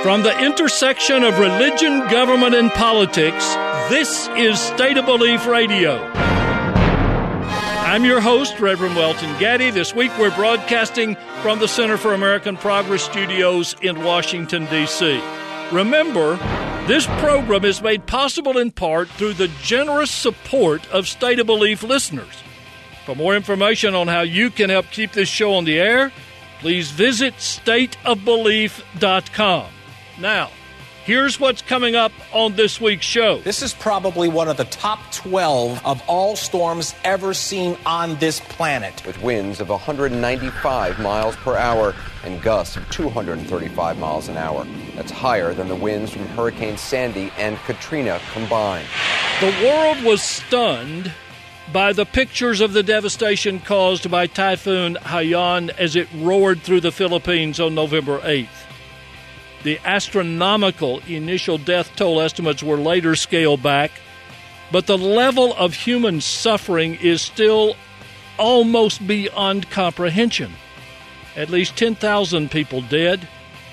From the intersection of religion, government, and politics, this is State of Belief Radio. I'm your host, Reverend Welton Gaddy. This week we're broadcasting from the Center for American Progress Studios in Washington, D.C. Remember, this program is made possible in part through the generous support of State of Belief listeners. For more information on how you can help keep this show on the air, please visit stateofbelief.com. Now, here's what's coming up on this week's show. This is probably one of the top 12 of all storms ever seen on this planet. With winds of 195 miles per hour and gusts of 235 miles an hour. That's higher than the winds from Hurricane Sandy and Katrina combined. The world was stunned by the pictures of the devastation caused by Typhoon Haiyan as it roared through the Philippines on November 8th. The astronomical initial death toll estimates were later scaled back, but the level of human suffering is still almost beyond comprehension. At least 10,000 people dead,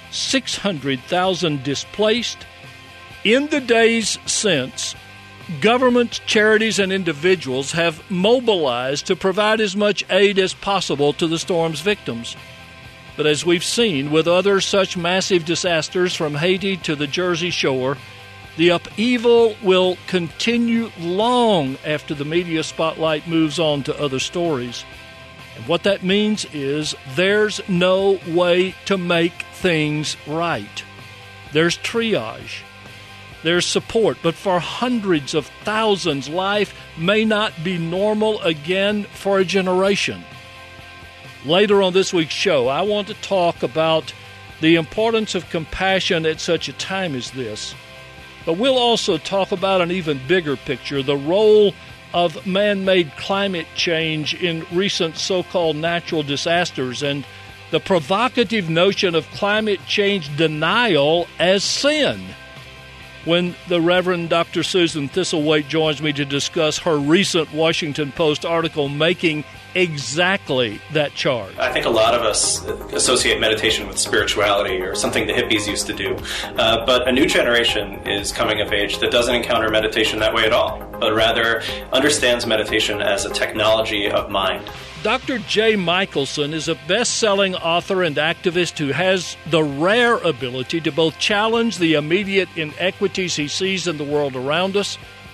600,000 displaced. In the days since, governments, charities, and individuals have mobilized to provide as much aid as possible to the storm's victims. But as we've seen with other such massive disasters from Haiti to the Jersey Shore, the upheaval will continue long after the media spotlight moves on to other stories. And what that means is there's no way to make things right. There's triage. There's support. But for hundreds of thousands, life may not be normal again for a generation. Later on this week's show, I want to talk about the importance of compassion at such a time as this. But we'll also talk about an even bigger picture, the role of man-made climate change in recent so-called natural disasters and the provocative notion of climate change denial as sin. When the Reverend Dr. Susan Thistlethwaite joins me to discuss her recent Washington Post article making exactly that charge. I think a lot of us associate meditation with spirituality or something the hippies used to do. But a new generation is coming of age that doesn't encounter meditation that way at all, but rather understands meditation as a technology of mind. Dr. Jay Michaelson is a best-selling author and activist who has the rare ability to both challenge the immediate inequities he sees in the world around us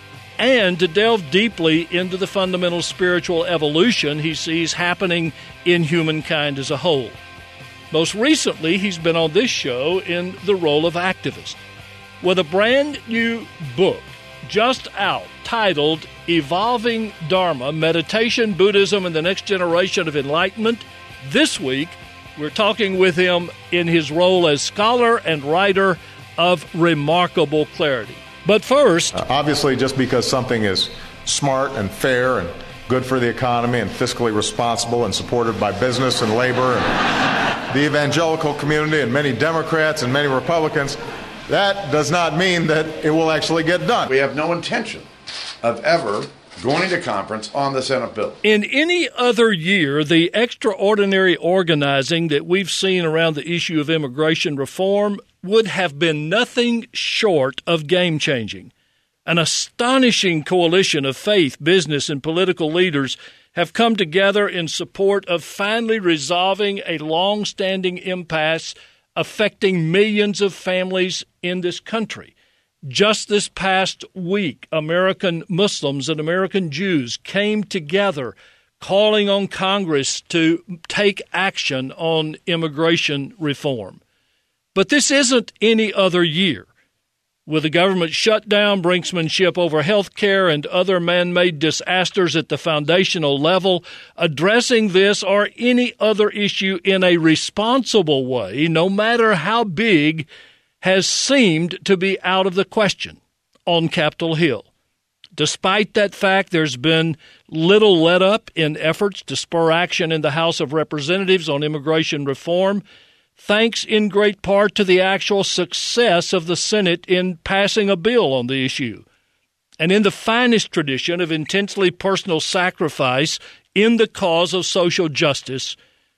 and to delve deeply into the fundamental spiritual evolution he sees happening in humankind as a whole. Most recently, he's been on this show in the role of activist. With a brand new book just out titled Evolving Dharma, Meditation, Buddhism, and the Next Generation of Enlightenment, this week we're talking with him in his role as scholar and writer of remarkable clarity. But first, obviously, just because something is smart and fair and good for the economy and fiscally responsible and supported by business and labor and the evangelical community and many Democrats and many Republicans, that does not mean that it will actually get done. We have no intention of ever going to conference on the Senate bill. In any other year, the extraordinary organizing that we've seen around the issue of immigration reform would have been nothing short of game-changing. An astonishing coalition of faith, business, and political leaders have come together in support of finally resolving a long-standing impasse affecting millions of families in this country. Just this past week, American Muslims and American Jews came together calling on Congress to take action on immigration reform. But this isn't any other year. With the government shutdown, brinksmanship over health care, and other man-made disasters at the foundational level, addressing this or any other issue in a responsible way, no matter how big, has seemed to be out of the question on Capitol Hill. Despite that fact, there's been little let-up in efforts to spur action in the House of Representatives on immigration reform, thanks in great part to the actual success of the Senate in passing a bill on the issue. And in the finest tradition of intensely personal sacrifice in the cause of social justice,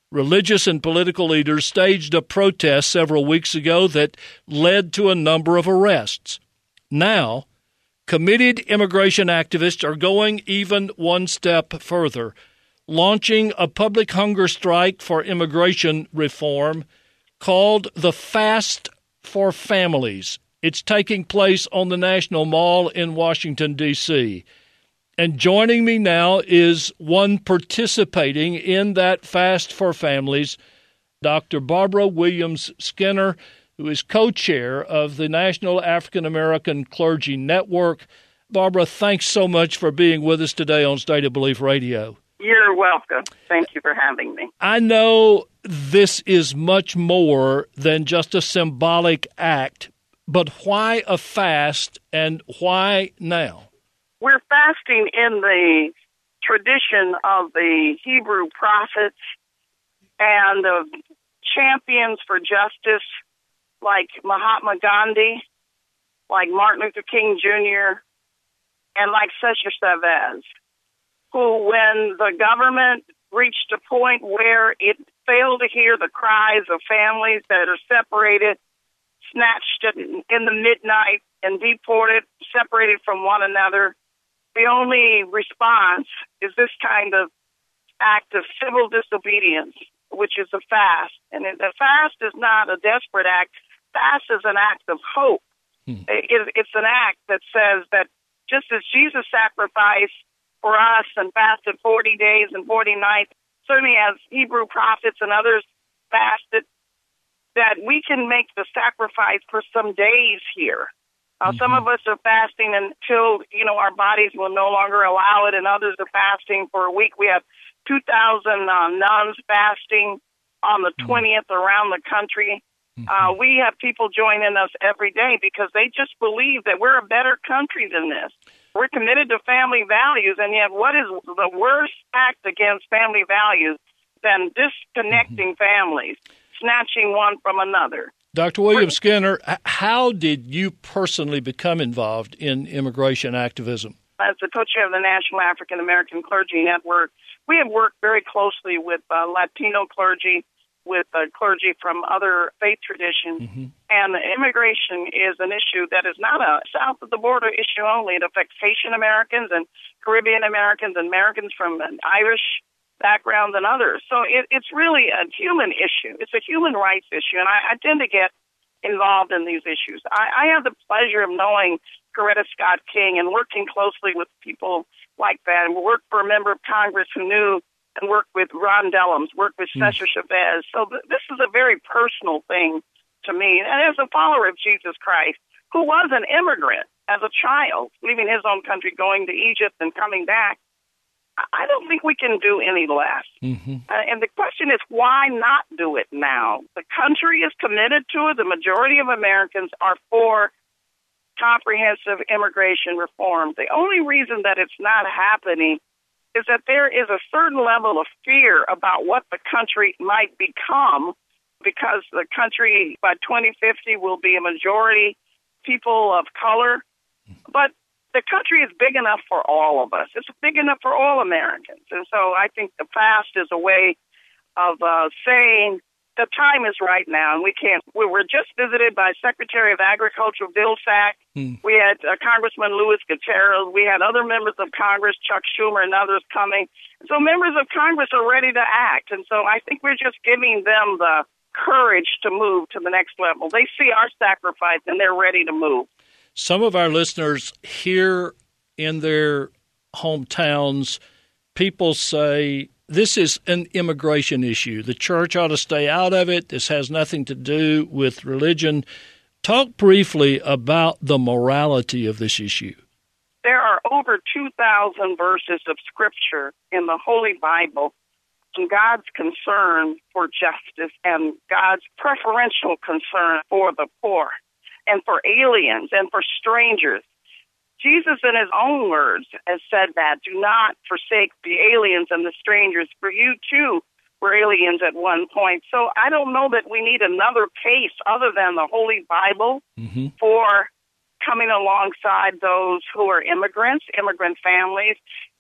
Religious and political leaders staged a protest several weeks ago that led to a number of arrests. Now, committed immigration activists are going even one step further, launching a public hunger strike for immigration reform called the Fast for Families. It's taking place on the National Mall in Washington, D.C. And joining me now is one participating in that Fast for Families, Dr. Barbara Williams Skinner, who is co-chair of the National African American Clergy Network. Barbara, thanks so much for being with us today on State of Belief Radio. You're welcome. Thank you for having me. I know this is much more than just a symbolic act, but why a fast and why now? We're fasting in the tradition of the Hebrew prophets and of champions for justice like Mahatma Gandhi, like Martin Luther King Jr., and like Cesar Chavez, who, when the government reached a point where it failed to hear the cries of families that are separated, snatched in the midnight and deported, separated from one another, the only response is this kind of act of civil disobedience, which is a fast. And the fast is not a desperate act. Fast is an act of hope. It's an act that says that just as Jesus sacrificed for us and fasted 40 days and 40 nights, certainly as Hebrew prophets and others fasted, that we can make the sacrifice for some days here. Some of us are fasting until, our bodies will no longer allow it, and others are fasting for a week. We have 2,000 nuns fasting on the 20th around the country. We have people joining us every day because they just believe that we're a better country than this. We're committed to family values, and yet what is the worst act against family values than disconnecting families, snatching one from another? Dr. William Skinner, how did you personally become involved in immigration activism? As the co-chair of the National African American Clergy Network, we have worked very closely with Latino clergy, with clergy from other faith traditions. And immigration is an issue that is not a south of the border issue only. It affects Haitian Americans and Caribbean Americans and Americans from an Irish background and others. So it's really a human issue. It's a human rights issue, and I tend to get involved in these issues. I have the pleasure of knowing Coretta Scott King and working closely with people like that, and worked for a member of Congress who knew and worked with Ron Dellums, worked with Cesar Chavez. So this is a very personal thing to me. And as a follower of Jesus Christ, who was an immigrant as a child, leaving his own country, going to Egypt and coming back, I don't think we can do any less. And the question is, why not do it now? The country is committed to it. The majority of Americans are for comprehensive immigration reform. The only reason that it's not happening is that there is a certain level of fear about what the country might become, because the country by 2050 will be a majority people of color. But the country is big enough for all of us. It's big enough for all Americans. And so I think the fast is a way of saying the time is right now, and we were just visited by Secretary of Agriculture Bill Sack. We had Congressman Luis Gutierrez. We had other members of Congress, Chuck Schumer and others coming. So members of Congress are ready to act. And so I think we're just giving them the courage to move to the next level. They see our sacrifice, and they're ready to move. Some of our listeners here in their hometowns, people say this is an immigration issue. The church ought to stay out of it. This has nothing to do with religion. Talk briefly about the morality of this issue. There are over 2,000 verses of Scripture in the Holy Bible on God's concern for justice and God's preferential concern for the poor and for aliens and for strangers. Jesus, in his own words, has said that, do not forsake the aliens and the strangers, for you too were aliens at one point. So I don't know that we need another case other than the Holy Bible for coming alongside those who are immigrants, immigrant families,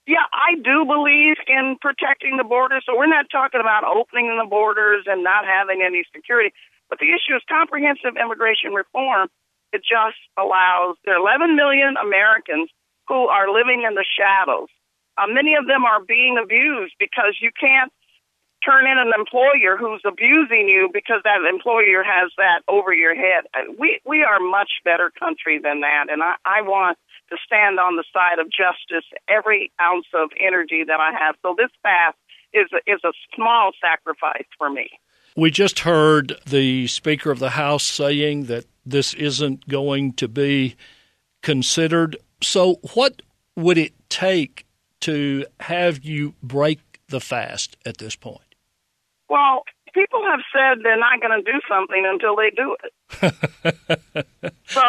Yeah, I do believe in protecting the borders. So we're not talking about opening the borders and not having any security. But the issue is comprehensive immigration reform. It just allows, there are 11 million Americans who are living in the shadows. Many of them are being abused because you can't turn in an employer who's abusing you because that employer has that over your head. We are a much better country than that, and I want to stand on the side of justice every ounce of energy that I have. So this path is a small sacrifice for me. We just heard the Speaker of the House saying that this isn't going to be considered. So what would it take to have you break the fast at this point? Well, people have said they're not going to do something until they do it. So,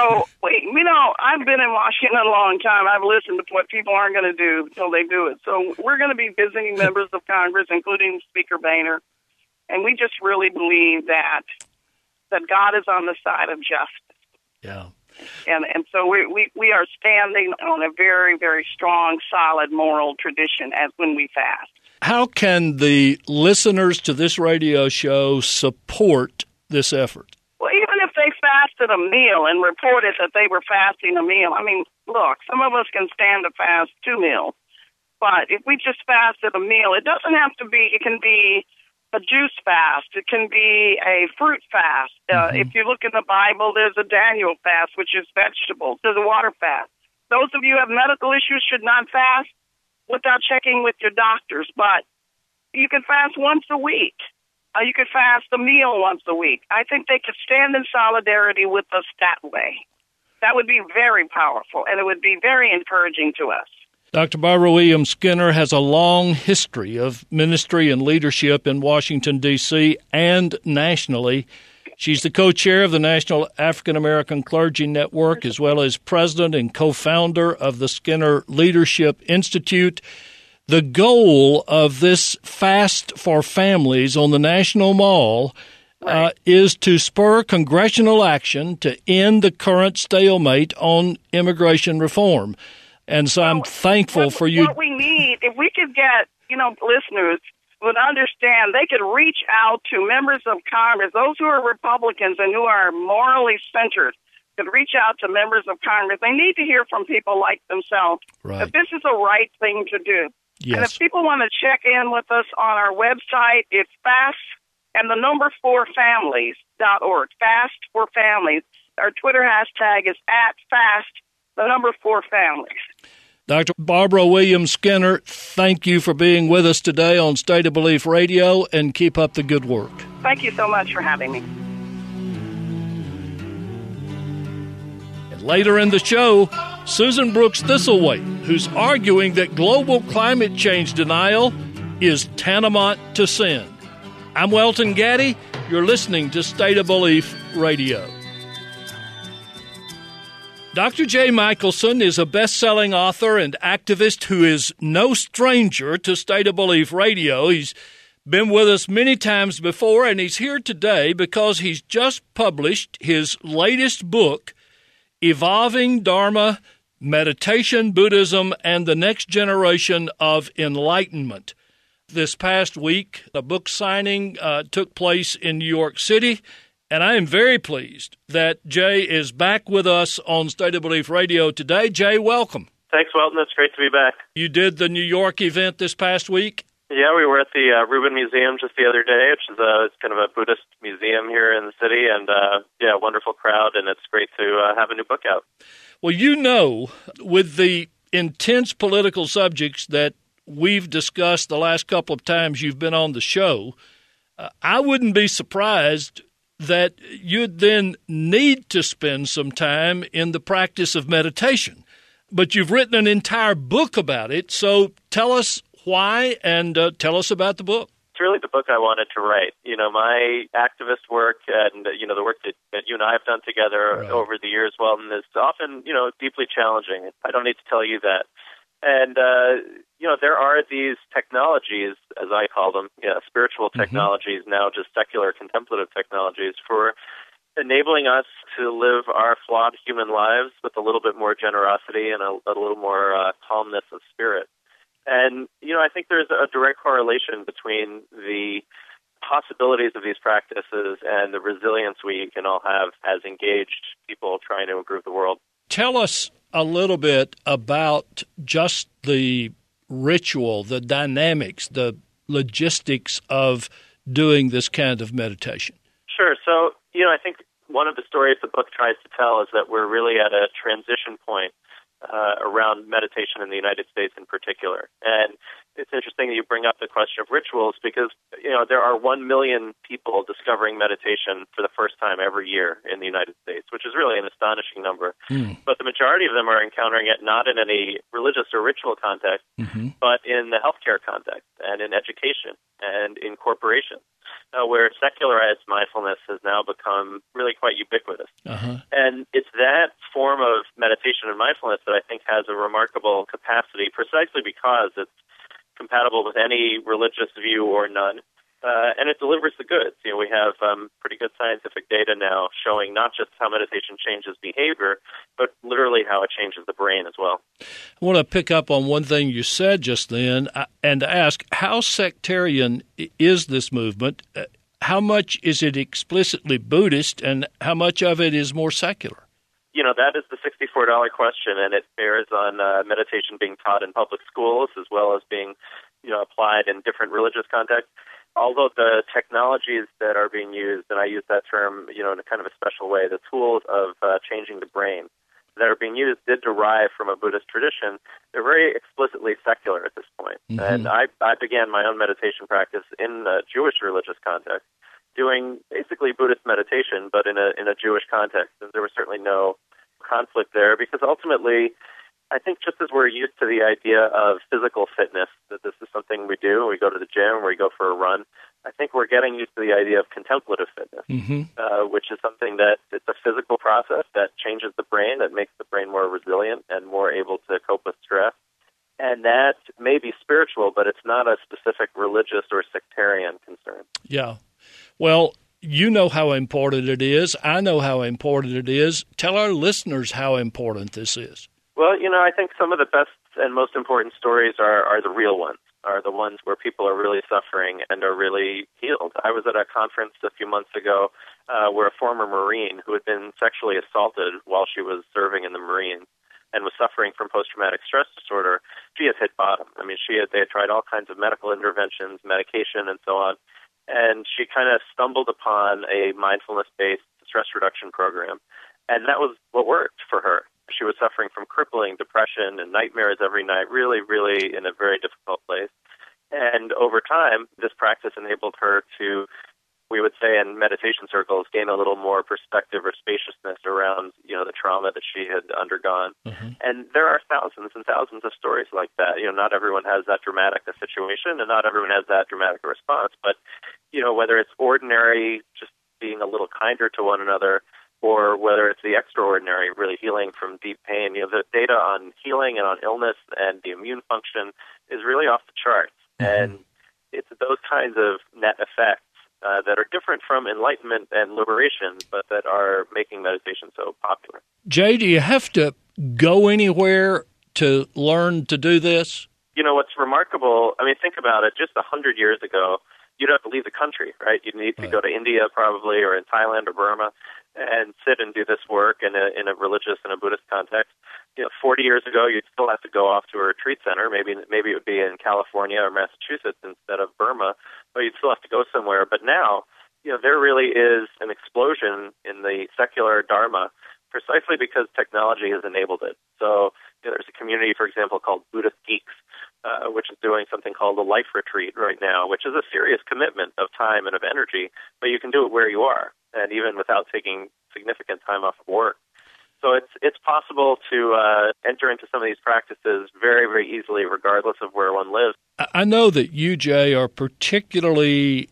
I've been in Washington a long time. I've listened to what people aren't going to do until they do it. So we're going to be visiting members of Congress, including Speaker Boehner, and we just really believe that God is on the side of justice. Yeah. And so we are standing on a very, very strong, solid moral tradition as when we fast. How can the listeners to this radio show support this effort? Well, even if they fasted a meal and reported that they were fasting a meal, I mean, look, some of us can stand to fast 2 meals. But if we just fasted a meal, it doesn't have to be, it can be a juice fast. It can be a fruit fast. If you look in the Bible, there's a Daniel fast, which is vegetables. There's a water fast. Those of you who have medical issues should not fast without checking with your doctors. But you can fast once a week. You could fast a meal once a week. I think they could stand in solidarity with us that way. That would be very powerful, and it would be very encouraging to us. Dr. Barbara Williams Skinner has a long history of ministry and leadership in Washington, D.C. and nationally. She's the co-chair of the National African American Clergy Network, as well as president and co-founder of the Skinner Leadership Institute. The goal of this Fast for Families on the National Mall is to spur congressional action to end the current stalemate on immigration reform. And so I'm thankful for you. What we need, if we could get, listeners would understand, they could reach out to members of Congress, those who are Republicans and who are morally centered, could reach out to members of Congress. They need to hear from people like themselves that this is the right thing to do. Yes. And if people want to check in with us on our website, it's fast and the number 4families.org. Fast for Families. Our Twitter hashtag is @fast, the number 4families. Dr. Barbara Williams Skinner, thank you for being with us today on State of Belief Radio, and keep up the good work. Thank you so much for having me. And later in the show, Susan Brooks Thistlethwaite, who's arguing that global climate change denial is tantamount to sin. I'm Welton Gaddy. You're listening to State of Belief Radio. Dr. Jay Michaelson is a best-selling author and activist who is no stranger to State of Belief Radio. He's been with us many times before, and he's here today because he's just published his latest book, Evolving Dharma, Meditation, Buddhism, and the Next Generation of Enlightenment. This past week, a book signing took place in New York City, and I am very pleased that Jay is back with us on State of Belief Radio today. Jay, welcome. Thanks, Welton. It's great to be back. You did the New York event this past week? Yeah, we were at the Rubin Museum just the other day, which is it's kind of a Buddhist museum here in the city, and wonderful crowd, and it's great to have a new book out. Well, with the intense political subjects that we've discussed the last couple of times you've been on the show, I wouldn't be surprised that you'd then need to spend some time in the practice of meditation. But you've written an entire book about it, so tell us why and tell us about the book. It's really the book I wanted to write. My activist work and, the work that you and I have done together over the years, Welton, is often, deeply challenging. I don't need to tell you that. And, there are these technologies, as I call them, spiritual technologies, now just secular contemplative technologies, for enabling us to live our flawed human lives with a little bit more generosity and a little more calmness of spirit. And, I think there's a direct correlation between the possibilities of these practices and the resilience we can all have as engaged people trying to improve the world. Tell us a little bit about just the ritual, the dynamics, the logistics of doing this kind of meditation. Sure. So, I think one of the stories the book tries to tell is that we're really at a transition point around meditation in the United States in particular. And it's interesting that you bring up the question of rituals because, there are 1 million people discovering meditation for the first time every year in the United States, which is really an astonishing number. But the majority of them are encountering it not in any religious or ritual context, but in the healthcare context and in education and in corporations, where secularized mindfulness has now become really quite ubiquitous. And it's that form of meditation and mindfulness that I think has a remarkable capacity precisely because it's compatible with any religious view or none. And it delivers the goods. We have pretty good scientific data now showing not just how meditation changes behavior, but literally how it changes the brain as well. I want to pick up on one thing you said just then and ask, how sectarian is this movement? How much is it explicitly Buddhist, and how much of it is more secular? That is the $64 question, and it bears on meditation being taught in public schools as well as being, applied in different religious contexts. Although the technologies that are being used, and I use that term, in a kind of a special way, the tools of changing the brain that are being used did derive from a Buddhist tradition. They're very explicitly secular at this point. And I began my own meditation practice in a Jewish religious context, doing basically Buddhist meditation, but in a Jewish context. And there was certainly no conflict there because ultimately, I think just as we're used to the idea of physical fitness, that this is something we do, we go to the gym, we go for a run, I think we're getting used to the idea of contemplative fitness, which is something that it's a physical process that changes the brain, that makes the brain more resilient and more able to cope with stress. And that may be spiritual, but it's not a specific religious or sectarian concern. Yeah. Well, you know how important it is. I know how important it is. Tell our listeners how important this is. Well, I think some of the best and most important stories are the real ones, are the ones where people are really suffering and are really healed. I was at a conference a few months ago where a former Marine who had been sexually assaulted while she was serving in the Marines and was suffering from post-traumatic stress disorder, she had hit bottom. I mean, they had tried all kinds of medical interventions, medication, and so on. And she kind of stumbled upon a mindfulness-based stress reduction program. And that was what worked for her. She was suffering from crippling depression and nightmares every night, really, really in a very difficult place. And over time, this practice enabled her to, we would say in meditation circles, gain a little more perspective or spaciousness around, the trauma that she had undergone. And there are thousands and thousands of stories like that. Not everyone has that dramatic a situation, and not everyone has that dramatic a response. But, whether it's ordinary, just being a little kinder to one another, or whether it's the extraordinary, really healing from deep pain, the data on healing and on illness and the immune function is really off the charts. And it's those kinds of net effects that are different from enlightenment and liberation, but that are making meditation so popular. Jay, do you have to go anywhere to learn to do this? What's remarkable, think about it, just 100 years ago, you'd have to leave the country, right? You'd need to go to India probably, or in Thailand or Burma, and sit and do this work in a religious and a Buddhist context. 40 years ago, you'd still have to go off to a retreat center. Maybe it would be in California or Massachusetts instead of Burma, but you'd still have to go somewhere. But now, there really is an explosion in the secular Dharma precisely because technology has enabled it. So there's a community, for example, called Buddhist Geeks, which is doing something called a life retreat right now, which is a serious commitment of time and of energy, but you can do it where you are, and even without taking significant time off of work. So it's possible to enter into some of these practices very, very easily, regardless of where one lives. I know that you, Jay, are particularly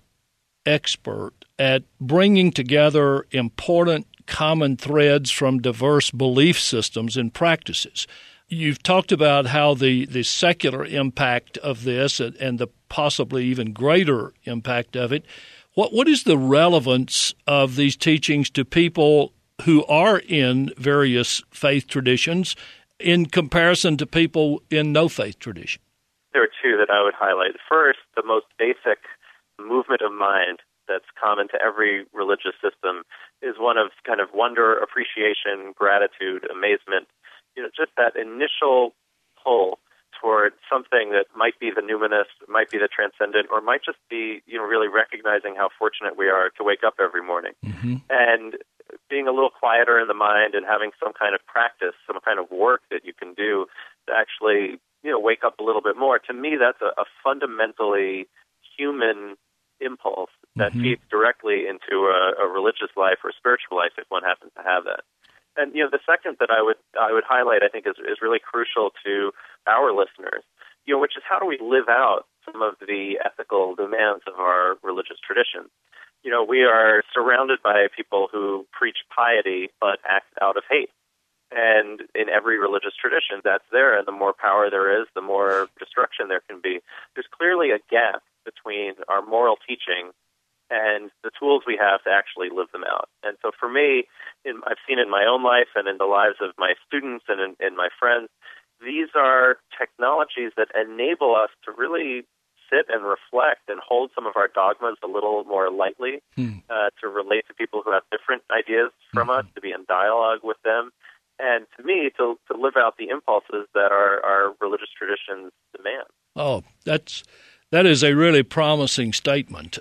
expert at bringing together important common threads from diverse belief systems and practices. You've talked about how the secular impact of this and the possibly even greater impact of it. What is the relevance of these teachings to people who are in various faith traditions in comparison to people in no faith tradition? there are two that I would highlight. First, the most basic movement of mind that's common to every religious system is one of kind of wonder, appreciation, gratitude, amazement. Just that initial pull toward something that might be the numinous, might be the transcendent, or might just be, really recognizing how fortunate we are to wake up every morning. Mm-hmm. And being a little quieter in the mind and having some kind of practice, some kind of work that you can do to actually, wake up a little bit more. To me, that's a fundamentally human impulse that mm-hmm. feeds directly into a religious life or spiritual life if one happens to have that. And the second that I would highlight, I think, is really crucial to our listeners, which is how do we live out some of the ethical demands of our religious traditions. We are surrounded by people who preach piety but act out of hate. And in every religious tradition, that's there. And the more power there is, the more destruction there can be. There's clearly a gap between our moral teaching and the tools we have to actually live them out. And so for me, I've seen in my own life and in the lives of my students and in my friends, these are technologies that enable us to really sit and reflect and hold some of our dogmas a little more lightly, to relate to people who have different ideas from us, to be in dialogue with them, and to me, to live out the impulses that our religious traditions demand. Oh, that is a really promising statement.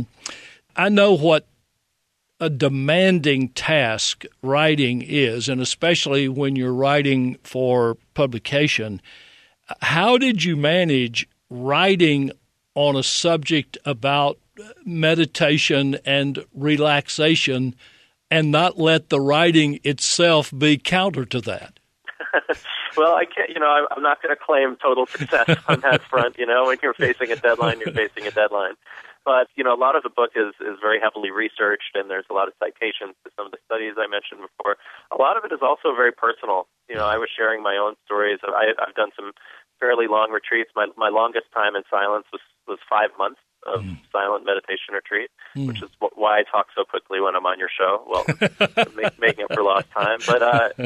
I know what a demanding task writing is, and especially when you're writing for publication. How did you manage writing on a subject about meditation and relaxation and not let the writing itself be counter to that? Well, I can't, I'm not going to claim total success on that front. When you're facing a deadline, you're facing a deadline. But, a lot of the book is very heavily researched, and there's a lot of citations to some of the studies I mentioned before. A lot of it is also very personal. I was sharing my own stories. I've done some fairly long retreats. My longest time in silence was 5 months of silent meditation retreat, which is why I talk so quickly when I'm on your show. Well, making up for lost time. But,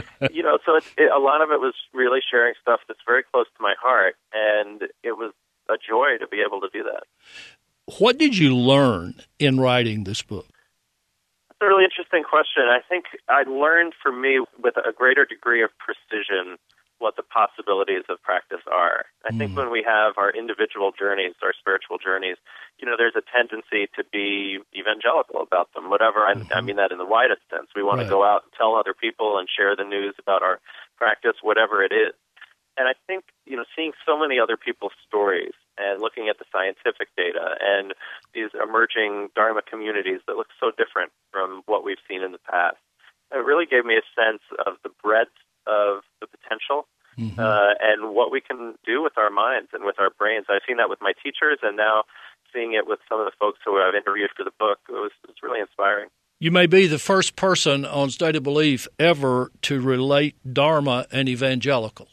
so a lot of it was really sharing stuff that's very close to my heart, and it was a joy to be able to do that. What did you learn in writing this book? That's a really interesting question. I think I learned, for me, with a greater degree of precision, what the possibilities of practice are. I think when we have our individual journeys, our spiritual journeys, there's a tendency to be evangelical about them, whatever. I mean that in the widest sense. We want to go out and tell other people and share the news about our practice, whatever it is. And I think, seeing so many other people's stories and looking at the scientific data and these emerging Dharma communities that look so different from what we've seen in the past, it really gave me a sense of the breadth of the potential and what we can do with our minds and with our brains. I've seen that with my teachers, and now seeing it with some of the folks who I've interviewed for the book, it's really inspiring. You may be the first person on State of Belief ever to relate Dharma and evangelical.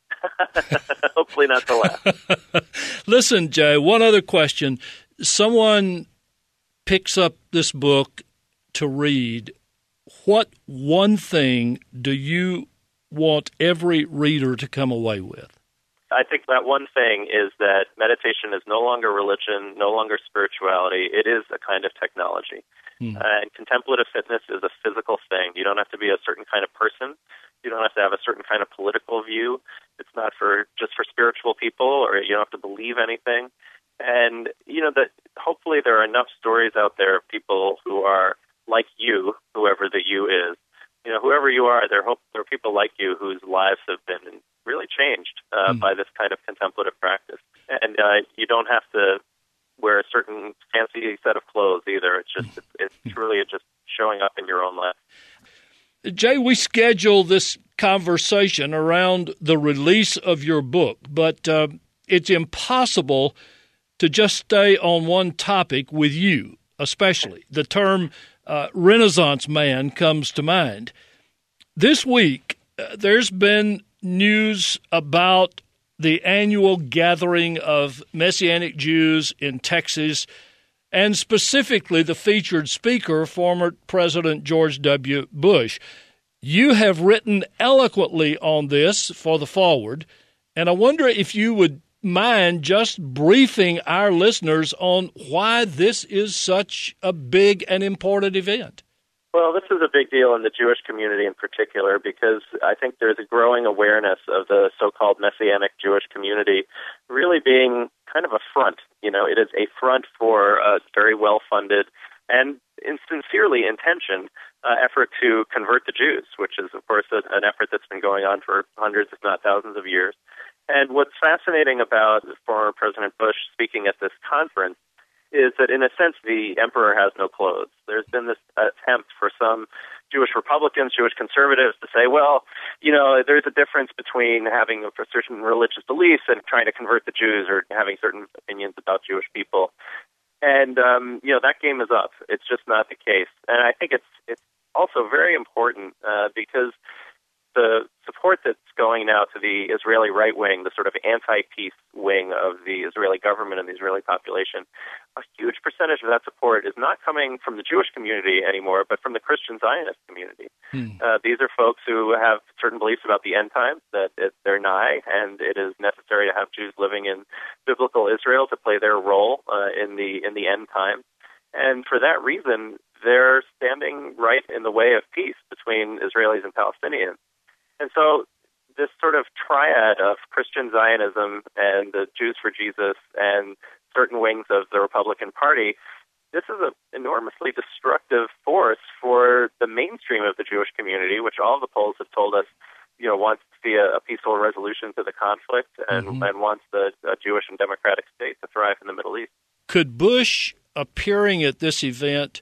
Hopefully not the last. Listen, Jay, one other question. Someone picks up this book to read. What one thing do you want every reader to come away with? I think that one thing is that meditation is no longer religion, no longer spirituality. It is a kind of technology. And contemplative fitness is a physical thing. You don't have to be a certain kind of person. You don't have to have a certain kind of political view. It's not just for spiritual people, or you don't have to believe anything. And, that hopefully there are enough stories out there of people who are like you, whoever the you is. Whoever you are, there are people like you whose lives have been really changed by this kind of contemplative practice. And you don't have to wear a certain fancy set of clothes either. It's truly just showing up in your own life. Jay, we schedule this conversation around the release of your book, but it's impossible to just stay on one topic with you, especially. The term Renaissance man comes to mind. This week, there's been news about the annual gathering of Messianic Jews in Texas, and specifically the featured speaker, former President George W. Bush. You have written eloquently on this for The Forward, and I wonder if you would mind just briefing our listeners on why this is such a big and important event? Well, this is a big deal in the Jewish community in particular because I think there's a growing awareness of the so-called Messianic Jewish community really being kind of a front. You know, it is a front for a very well-funded and sincerely intentioned effort to convert the Jews, which is, of course, an effort that's been going on for hundreds, if not thousands of years. And what's fascinating about former President Bush speaking at this conference is that, in a sense, the emperor has no clothes. There's been this attempt for some Jewish Republicans, Jewish conservatives to say, well, you know, there's a difference between having a certain religious beliefs and trying to convert the Jews or having certain opinions about Jewish people. And, you know, that game is up. It's just not the case. And I think it's also very important because the support that's going now to the Israeli right wing, the sort of anti-peace wing of the Israeli government and the Israeli population, a huge percentage of that support is not coming from the Jewish community anymore, but from the Christian Zionist community. These are folks who have certain beliefs about the end times, that they're nigh, and it is necessary to have Jews living in biblical Israel to play their role in the end times. And for that reason, they're standing right in the way of peace between Israelis and Palestinians. And so this sort of triad of Christian Zionism and the Jews for Jesus and certain wings of the Republican Party, this is an enormously destructive force for the mainstream of the Jewish community, which all the polls have told us, you know, wants to see a peaceful resolution to the conflict and wants the Jewish and democratic state to thrive in the Middle East. Could Bush appearing at this event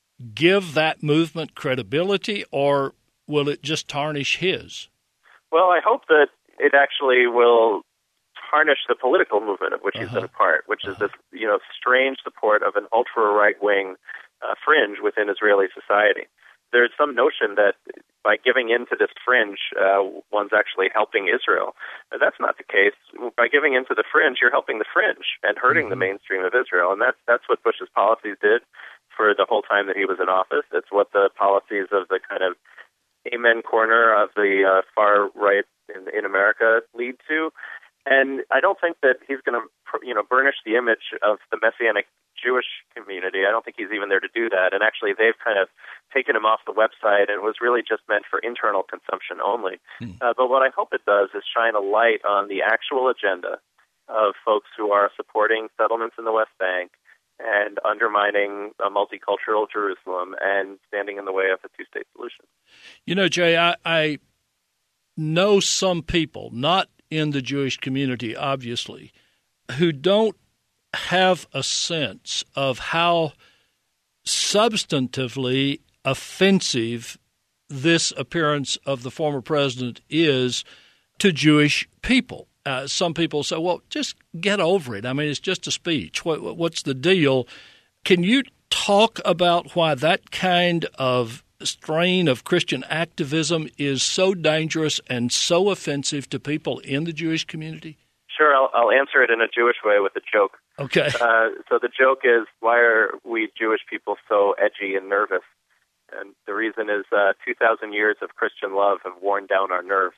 give that movement credibility, or will it just tarnish his? Well, I hope that it actually will tarnish the political movement of which he's been a part, which is this, you know, strange support of an ultra-right-wing fringe within Israeli society. There's some notion that by giving in to this fringe, one's actually helping Israel. But that's not the case. By giving in to the fringe, you're helping the fringe and hurting the mainstream of Israel. And that's what Bush's policies did for the whole time that he was in office. It's what the policies of the kind of amen corner of the far right in America lead to. And I don't think that he's going to, you know, burnish the image of the Messianic Jewish community. I don't think he's even there to do that. And actually, they've kind of taken him off the website, and it was really just meant for internal consumption only. But what I hope it does is shine a light on the actual agenda of folks who are supporting settlements in the West Bank and undermining a multicultural Jerusalem and standing in the way of a two-state solution. You know, Jay, I know some people, not in the Jewish community, obviously, who don't have a sense of how substantively offensive this appearance of the former president is to Jewish people. Some people say, well, just get over it. I mean, it's just a speech. What's the deal? Can you talk about why that kind of strain of Christian activism is so dangerous and so offensive to people in the Jewish community? Sure, I'll answer it in a Jewish way with a joke. Okay. So the joke is, why are we Jewish people so edgy and nervous? And the reason is 2,000 years of Christian love have worn down our nerves.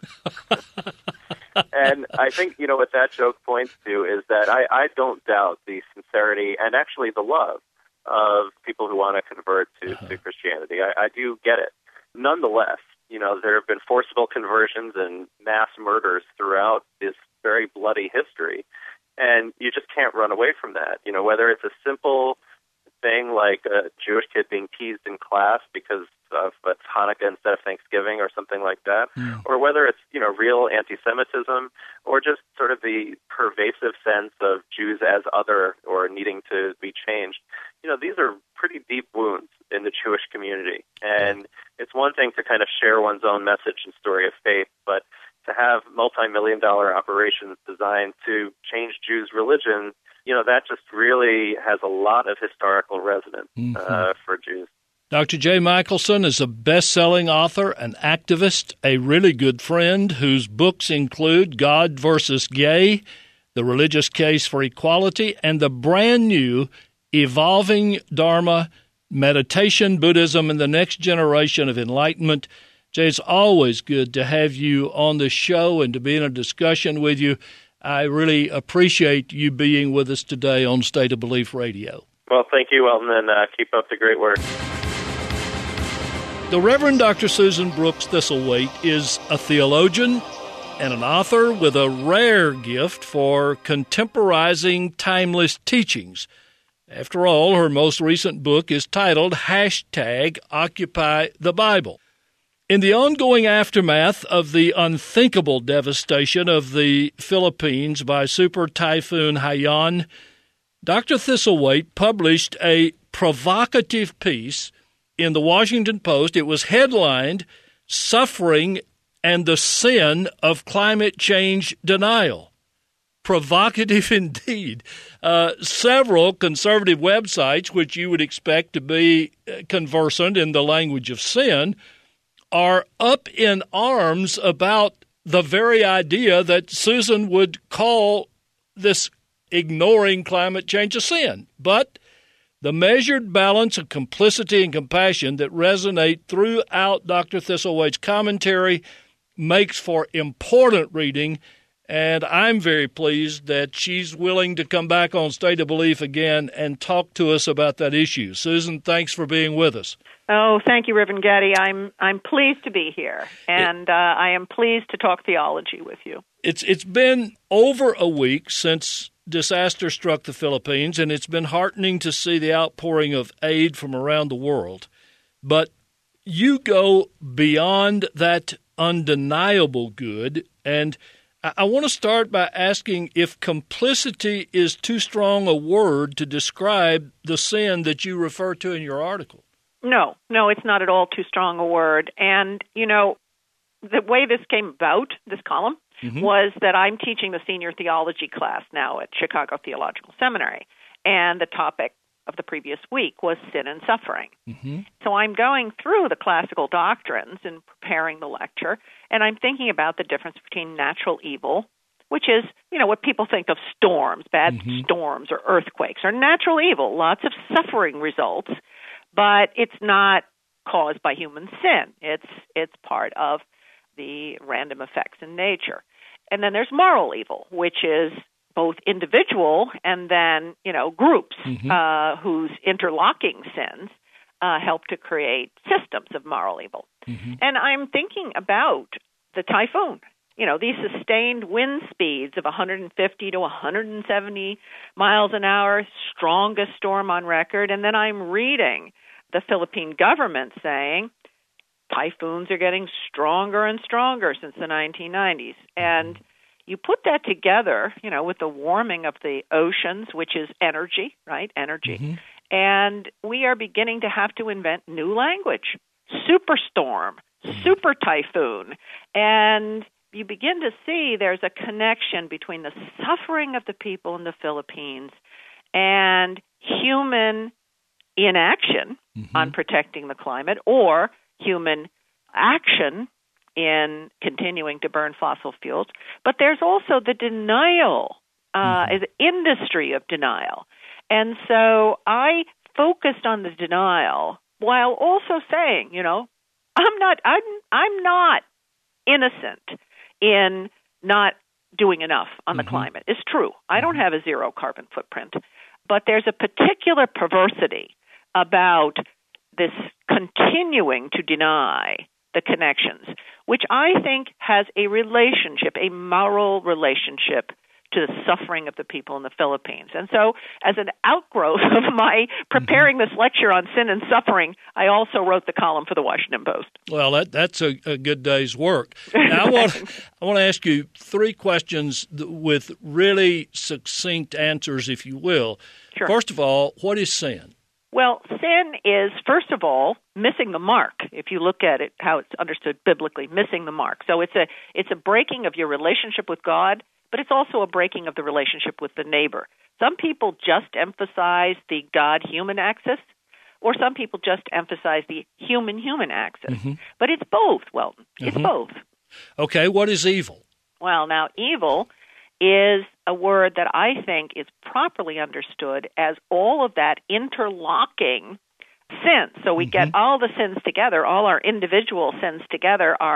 And I think, you know, what that joke points to is that I don't doubt the sincerity and actually the love of people who want to convert to Christianity. I do get it. Nonetheless, you know, there have been forcible conversions and mass murders throughout this very bloody history, and you just can't run away from that. You know, whether it's a simple thing like a Jewish kid being teased in class because of it's Hanukkah instead of Thanksgiving or something like that, or whether it's, you know, real anti-Semitism or just sort of the pervasive sense of Jews as other or needing to be changed. You know, these are pretty deep wounds in the Jewish community. And it's one thing to kind of share one's own message and story of faith, but to have multi-million-dollar operations designed to change Jews' religion, you know, that just really has a lot of historical resonance for Jews. Dr. Jay Michaelson is a best-selling author, an activist, a really good friend whose books include God versus Gay, The Religious Case for Equality, and the brand new Evolving Dharma, Meditation, Buddhism, and the Next Generation of Enlightenment. Jay, it's always good to have you on the show and to be in a discussion with you. I really appreciate you being with us today on State of Belief Radio. Well, thank you, Welton, and keep up the great work. The Reverend Dr. Susan Brooks Thistlethwaite is a theologian and an author with a rare gift for contemporizing timeless teachings. After all, her most recent book is titled #Occupy the Bible. In the ongoing aftermath of the unthinkable devastation of the Philippines by Super Typhoon Haiyan, Dr. Thistlethwaite published a provocative piece in the Washington Post. It was headlined, "Suffering and the Sin of Climate Change Denial." Provocative indeed. Several conservative websites, which you would expect to be conversant in the language of sin, are up in arms about the very idea that Susan would call this ignoring climate change a sin. But the measured balance of complicity and compassion that resonate throughout Dr. Thistlethwaite's commentary makes for important reading, and I'm very pleased that she's willing to come back on State of Belief again and talk to us about that issue. Susan, thanks for being with us. Oh, thank you, Reverend Gaddy. I'm pleased to be here, and I am pleased to talk theology with you. It's been over a week since disaster struck the Philippines, and it's been heartening to see the outpouring of aid from around the world. But you go beyond that undeniable good, and I want to start by asking if complicity is too strong a word to describe the sin that you refer to in your article. No, it's not at all too strong a word. And, the way this came about, this column, was that I'm teaching the senior theology class now at Chicago Theological Seminary, and the topic of the previous week was sin and suffering. So I'm going through the classical doctrines and preparing the lecture, and I'm thinking about the difference between natural evil, which is, what people think of storms, bad storms or earthquakes, or natural evil, lots of suffering results, but it's not caused by human sin. It's part of the random effects in nature. And then there's moral evil, which is both individual and then, groups whose interlocking sins help to create systems of moral evil. And I'm thinking about the typhoon. These sustained wind speeds of 150 to 170 miles an hour, strongest storm on record. And then I'm reading the Philippine government saying typhoons are getting stronger and stronger since the 1990s. And you put that together, with the warming of the oceans, which is energy, right? Energy. And we are beginning to have to invent new language. Superstorm, super typhoon. And you begin to see there's a connection between the suffering of the people in the Philippines and human inaction on protecting the climate, or human action in continuing to burn fossil fuels. But there's also the denial, the industry of denial. And so I focused on the denial while also saying, I'm not innocent in not doing enough on the climate. It's true. I don't have a zero carbon footprint. But there's a particular perversity about this continuing to deny the connections, which I think has a relationship, a moral relationship to the suffering of the people in the Philippines. And so as an outgrowth of my preparing this lecture on sin and suffering, I also wrote the column for the Washington Post. Well, that's a good day's work. Now, I want to ask you three questions with really succinct answers, if you will. Sure. First of all, what is sin? Well, sin is, first of all, missing the mark. If you look at it, how it's understood biblically, missing the mark. So it's a breaking of your relationship with God, but it's also a breaking of the relationship with the neighbor. Some people just emphasize the God-human axis, or some people just emphasize the human-human axis. But it's both, Welton. It's both. Okay, what is evil? Well, now, evil is a word that I think is properly understood as all of that interlocking sin. So we get all the sins together, all our individual sins together are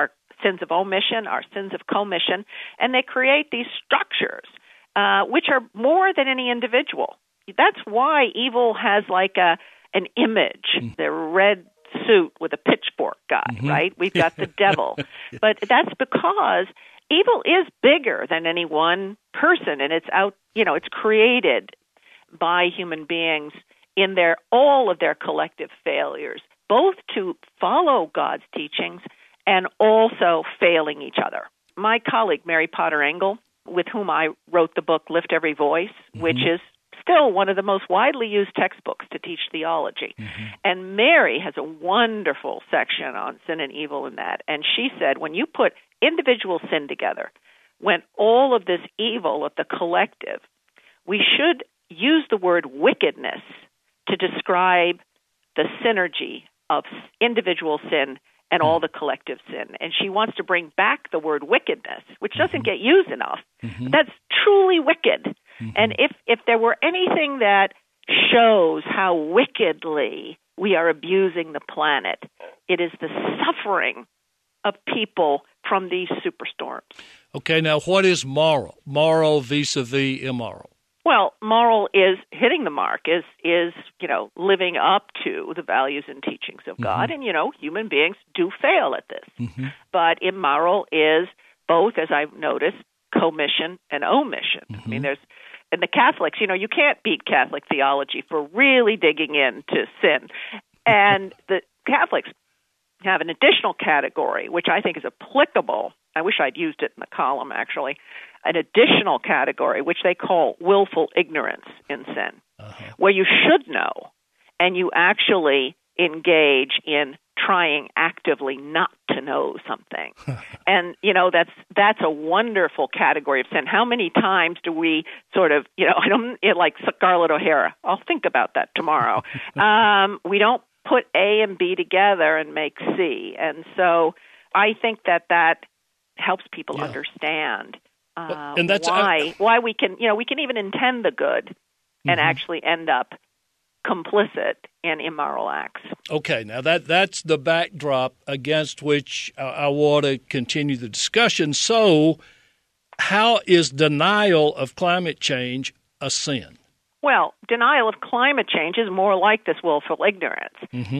sins of omission, our sins of commission, and they create these structures which are more than any individual. That's why evil has like an image, the red suit with a pitchfork guy, right? We've got the devil. But that's because evil is bigger than any one person, and it's out, it's created by human beings in all of their collective failures, both to follow God's teachings and also failing each other. My colleague, Mary Potter Engel, with whom I wrote the book Lift Every Voice, which is still one of the most widely used textbooks to teach theology. And Mary has a wonderful section on sin and evil in that. And she said, when you put individual sin together, when all of this evil of the collective, we should use the word wickedness to describe the synergy of individual sin and all the collective sin. And she wants to bring back the word wickedness, which doesn't get used enough. That's truly wicked. And if there were anything that shows how wickedly we are abusing the planet, it is the suffering of people from these superstorms. Okay, now what is moral? Moral vis-a-vis immoral? Well, moral is hitting the mark, is living up to the values and teachings of God. And, human beings do fail at this. But immoral is both, as I've noticed, commission and omission. I mean, and the Catholics, you can't beat Catholic theology for really digging into sin. And the Catholics have an additional category, which I think is applicable. I wish I'd used it in the column, actually. An additional category, which they call willful ignorance in sin, where you should know, and you actually engage in trying actively not to know something. And, that's a wonderful category of sin. How many times do we sort of, like Scarlett O'Hara, I'll think about that tomorrow. We don't put A and B together and make C. And so I think that helps people understand and that's why we can even intend the good and actually end up complicit in immoral acts. Okay, now that's the backdrop against which I want to continue the discussion. So, how is denial of climate change a sin? Well, denial of climate change is more like this willful ignorance.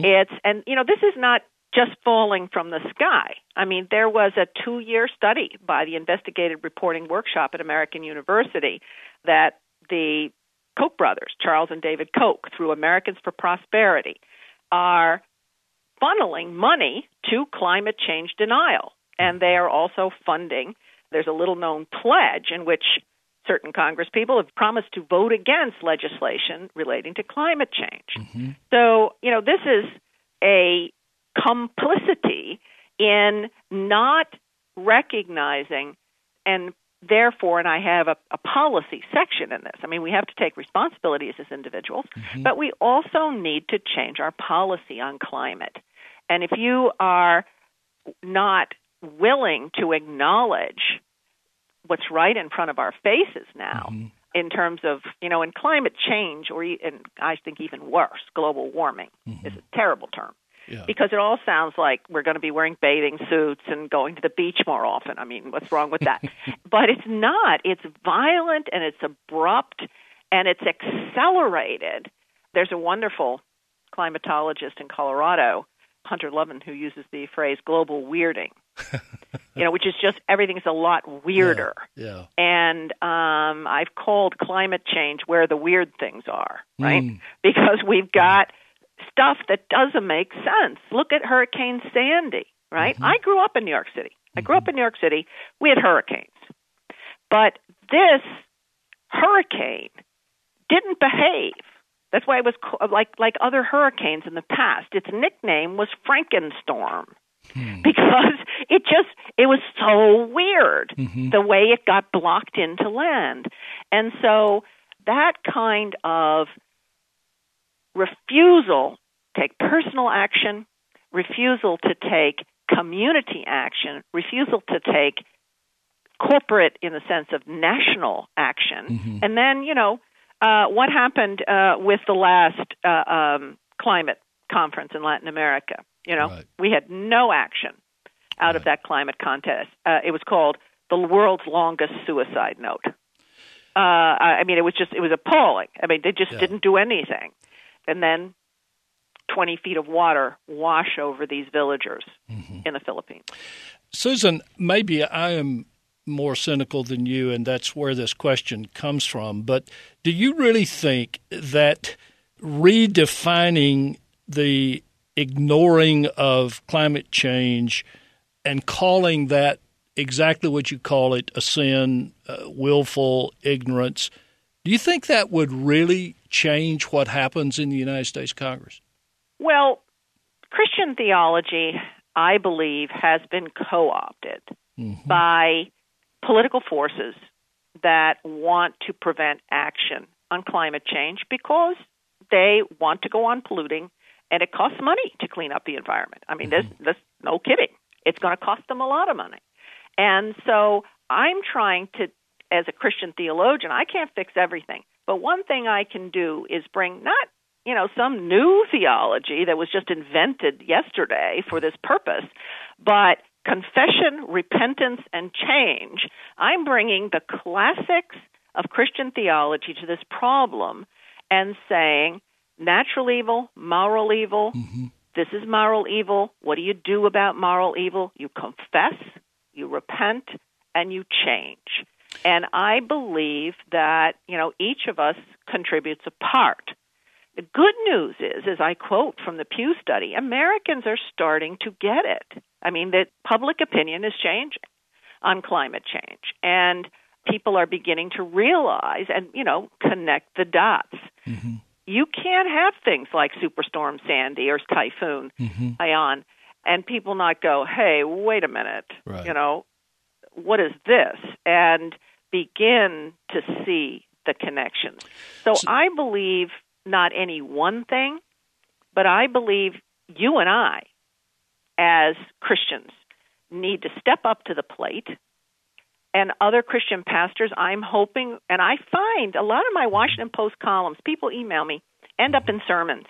This is not just falling from the sky. I mean, there was a 2-year study by the Investigative Reporting Workshop at American University that the Koch brothers, Charles and David Koch, through Americans for Prosperity, are funneling money to climate change denial. And they are also funding, there's a little-known pledge in which certain congresspeople have promised to vote against legislation relating to climate change. So, this is a complicity in not recognizing and therefore, and I have a policy section in this. I mean, we have to take responsibility as individuals, but we also need to change our policy on climate. And if you are not willing to acknowledge what's right in front of our faces now, in terms of, in climate change, and I think even worse, global warming is a terrible term. Because it all sounds like we're going to be wearing bathing suits and going to the beach more often. I mean, what's wrong with that? But it's not. It's violent and it's abrupt and it's accelerated. There's a wonderful climatologist in Colorado, Hunter Lovin, who uses the phrase global weirding, which is just everything's a lot weirder. And I've called climate change where the weird things are, right? Because we've got stuff that doesn't make sense. Look at Hurricane Sandy, right? I grew up in New York City. We had hurricanes. But this hurricane didn't behave. That's why it was like other hurricanes in the past. Its nickname was Frankenstorm because it was so weird the way it got blocked into land. And so that kind of refusal to take personal action, refusal to take community action, refusal to take corporate in the sense of national action. And then, what happened with the last climate conference in Latin America? We had no action. out of that climate contest. It was called The World's Longest Suicide Note. It was appalling. They just didn't do anything. And then 20 feet of water wash over these villagers in the Philippines. Susan, maybe I am more cynical than you, and that's where this question comes from. But do you really think that redefining the ignoring of climate change and calling that exactly what you call it, a sin, willful ignorance, do you think that would really change what happens in the United States Congress? Well, Christian theology, I believe, has been co-opted by political forces that want to prevent action on climate change because they want to go on polluting, and it costs money to clean up the environment. There's no kidding. It's going to cost them a lot of money. And so I'm trying to, as a Christian theologian, I can't fix everything. But one thing I can do is bring not, some new theology that was just invented yesterday for this purpose, but confession, repentance, and change. I'm bringing the classics of Christian theology to this problem and saying natural evil, moral evil, this is moral evil. What do you do about moral evil? You confess, you repent, and you change. And I believe that, each of us contributes a part. The good news is, as I quote from the Pew study, Americans are starting to get it. That public opinion is changing on climate change. And people are beginning to realize and, connect the dots. You can't have things like Superstorm Sandy or Typhoon Haiyan and people not go, hey, wait a minute, what is this? And begin to see the connections. So I believe not any one thing, but I believe you and I, as Christians, need to step up to the plate. And other Christian pastors, I'm hoping, and I find a lot of my Washington Post columns, people email me, end up in sermons.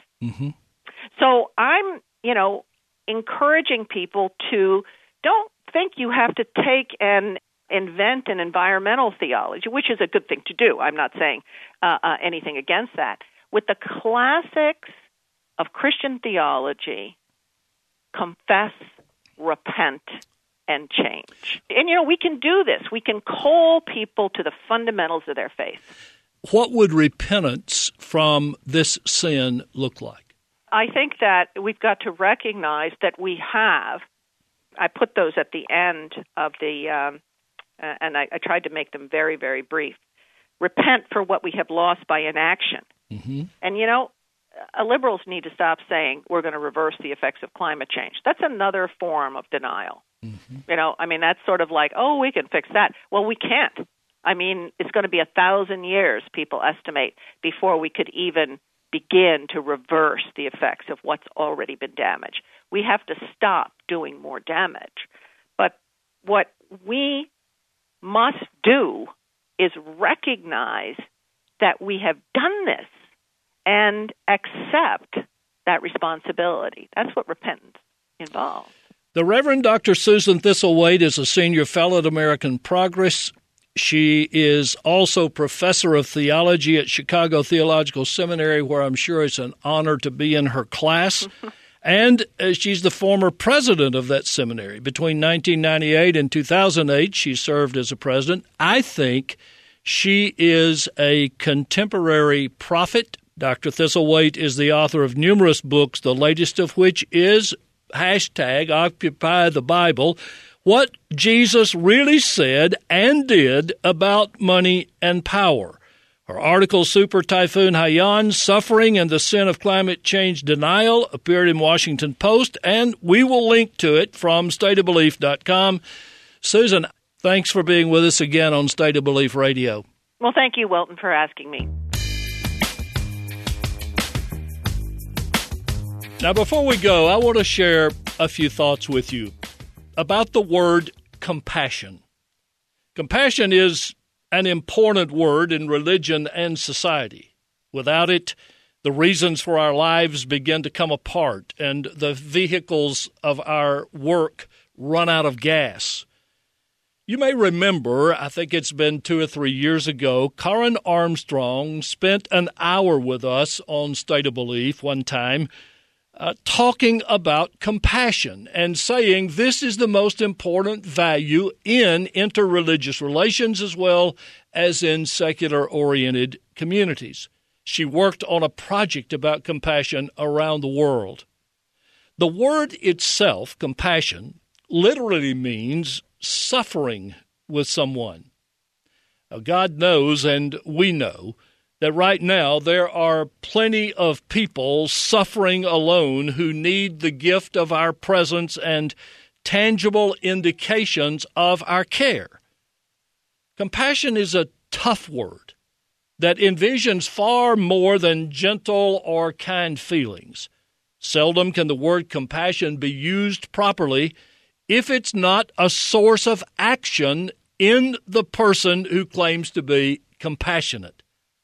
So I'm, encouraging people to don't think you have to take and invent an environmental theology, which is a good thing to do. I'm not saying anything against that. With the classics of Christian theology, confess, repent, and change. And, we can do this. We can call people to the fundamentals of their faith. What would repentance from this sin look like? I think that we've got to recognize that we have, I put those at the end of the, and I tried to make them very, very brief. Repent for what we have lost by inaction. And, liberals need to stop saying we're going to reverse the effects of climate change. That's another form of denial. That's sort of like, oh, we can fix that. Well, we can't. It's going to be 1,000 years, people estimate, before we could even begin to reverse the effects of what's already been damaged. We have to stop doing more damage. But what we must do is recognize that we have done this and accept that responsibility. That's what repentance involves. The Reverend Dr. Susan Thistlethwaite is a senior fellow at American Progress. She is also professor of theology at Chicago Theological Seminary, where I'm sure it's an honor to be in her class. And she's the former president of that seminary. Between 1998 and 2008, she served as a president. I think she is a contemporary prophet. Dr. Thistlethwaite is the author of numerous books, the latest of which is #Occupy the Bible, what Jesus really said and did about money and power. Her article, Super Typhoon Haiyan, Suffering and the Sin of Climate Change Denial, appeared in Washington Post, and we will link to it from stateofbelief.com. Susan, thanks for being with us again on State of Belief Radio. Well, thank you, Welton, for asking me. Now, before we go, I want to share a few thoughts with you about the word compassion. Compassion is an important word in religion and society. Without it, the reasons for our lives begin to come apart, and the vehicles of our work run out of gas. You may remember, I think it's been 2 or 3 years ago, Karen Armstrong spent an hour with us on State of Belief one time talking about compassion and saying this is the most important value in interreligious relations as well as in secular-oriented communities. She worked on a project about compassion around the world. The word itself, compassion, literally means suffering with someone. Now, God knows, and we know, that right now there are plenty of people suffering alone who need the gift of our presence and tangible indications of our care. Compassion is a tough word that envisions far more than gentle or kind feelings. Seldom can the word compassion be used properly if it's not a source of action in the person who claims to be compassionate.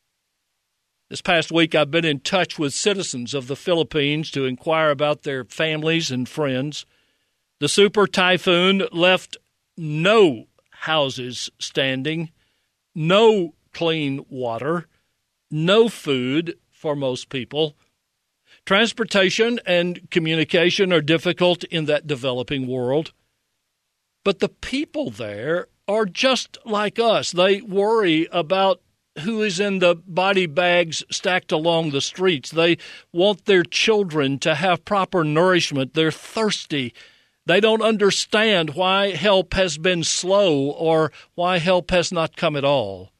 This past week, I've been in touch with citizens of the Philippines to inquire about their families and friends. The super typhoon left no houses standing, no clean water, no food for most people. Transportation and communication are difficult in that developing world. But the people there are just like us. They worry about who is in the body bags stacked along the streets. They want their children to have proper nourishment. They're thirsty. They don't understand why help has been slow or why help has not come at all.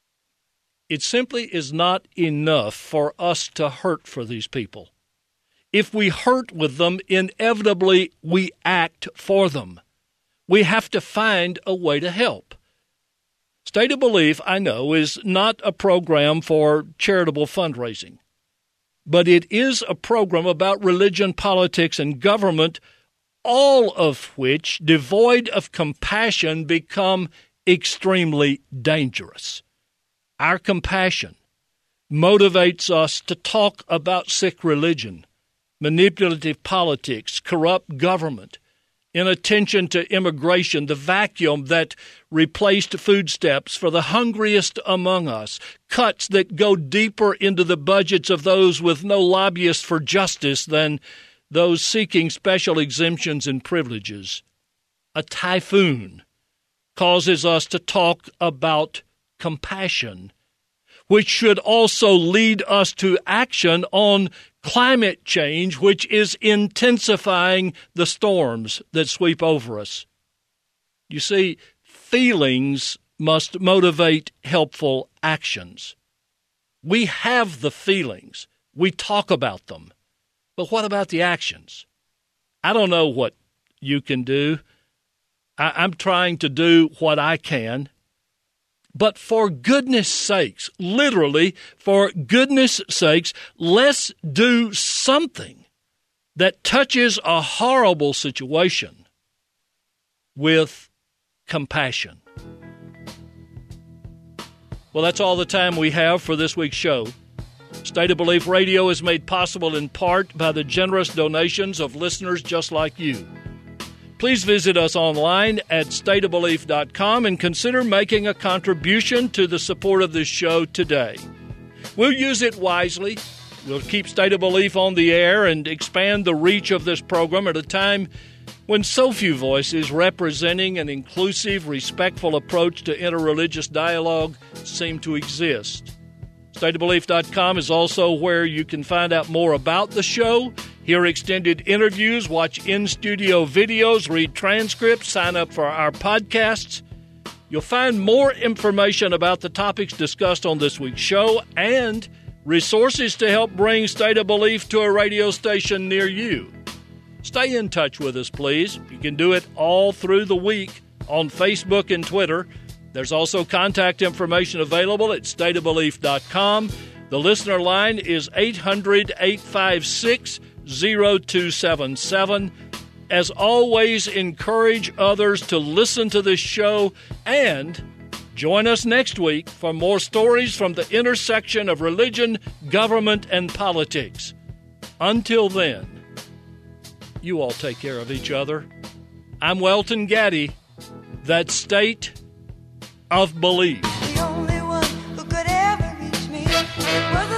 It simply is not enough for us to hurt for these people. If we hurt with them, inevitably we act for them. We have to find a way to help. State of Belief, I know, is not a program for charitable fundraising, but it is a program about religion, politics, and government, all of which, devoid of compassion, become extremely dangerous. Our compassion motivates us to talk about sick religion, manipulative politics, corrupt government, inattention to immigration, the vacuum that replaced food stamps for the hungriest among us, cuts that go deeper into the budgets of those with no lobbyists for justice than those seeking special exemptions and privileges. A typhoon causes us to talk about compassion, which should also lead us to action on climate change, which is intensifying the storms that sweep over us. You see, feelings must motivate helpful actions. We have the feelings. We talk about them. But what about the actions? I don't know what you can do. I'm trying to do what I can. But for goodness sakes, literally, for goodness sakes, let's do something that touches a horrible situation with compassion. Well, that's all the time we have for this week's show. State of Belief Radio is made possible in part by the generous donations of listeners just like you. Please visit us online at stateofbelief.com and consider making a contribution to the support of this show today. We'll use it wisely. We'll keep State of Belief on the air and expand the reach of this program at a time when so few voices representing an inclusive, respectful approach to interreligious dialogue seem to exist. StateOfBelief.com is also where you can find out more about the show, hear extended interviews, watch in-studio videos, read transcripts, sign up for our podcasts. You'll find more information about the topics discussed on this week's show and resources to help bring State of Belief to a radio station near you. Stay in touch with us, please. You can do it all through the week on Facebook and Twitter. There's also contact information available at stateofbelief.com. The listener line is 800-856-0277. As always, encourage others to listen to this show and join us next week for more stories from the intersection of religion, government, and politics. Until then, you all take care of each other I'm Welton Gaddy. That state of belief. The only one who could ever reach me was